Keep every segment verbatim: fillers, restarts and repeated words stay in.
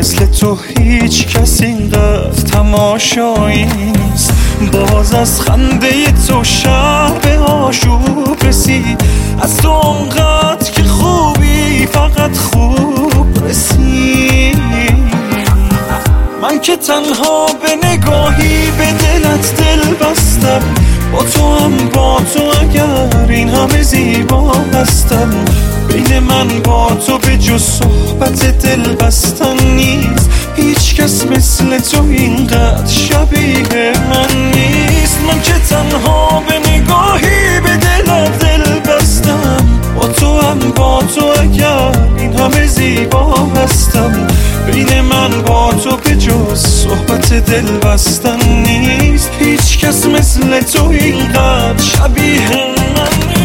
مثل تو هیچ کس اینقدر تماشایی نیست. باز از خنده تو شب آشوب رسید، از تو اونقدر که خوبی فقط خوب رسید. من که تنها به نگاهی به دلت دل بستم، با تو هم با تو اگر این همه زیبا هستم. بین من با تو به جز صحبت دل بستن نیست، هیچ کس مثل تو اینقدر شبیه من نیست. من که تنها به نگاهی به دلت دل بستم، با تو هم با تو اگر این همه زیبا هستم. بین من با تو به جز صحبت دل بستن نیست، هیچ کس مثل تو اینقدر شبیه من نیست.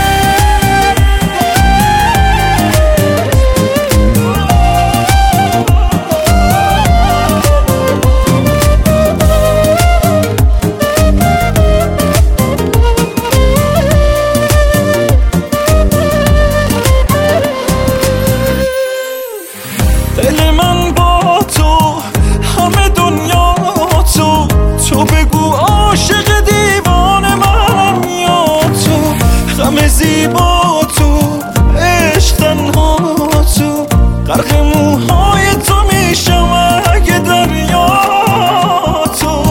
دل من با تو همه دنیا تو، تو بگو عاشق دیوان من یا تو. غم زیبا تو، عشق تنها تو، غرق موهای تو میشم اگه دریا تو.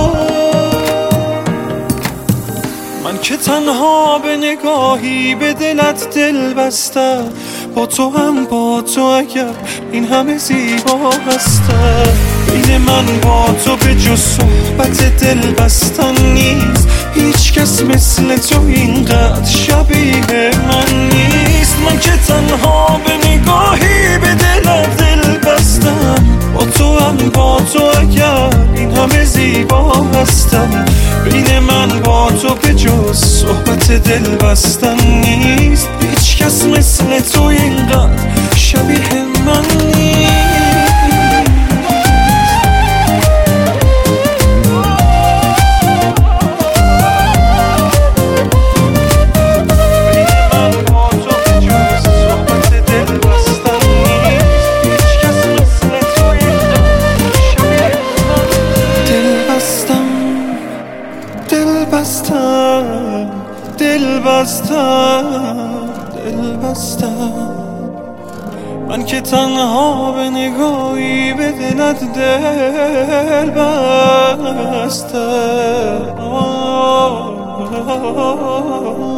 من که تنها به نگاهی به دلت دل بستم، با تو هم با تو اگر این همه زیبا هستم. بین من با تو به جز صحبت دل بستن نیست، هیچ کس مثل تو اینقدر شبیه من نیست. من که تنها به نگاهی به دلت دل بستم، با تو هم با تو اگر این همه زیبا هستم. بین من با تو به جز صحبت دل بستن نیست، هیچ کس مثل تو اینقدر شبیه من نیست. دل بستم، دل بستم. من که تنها به نگاهی به دلت دل بستم.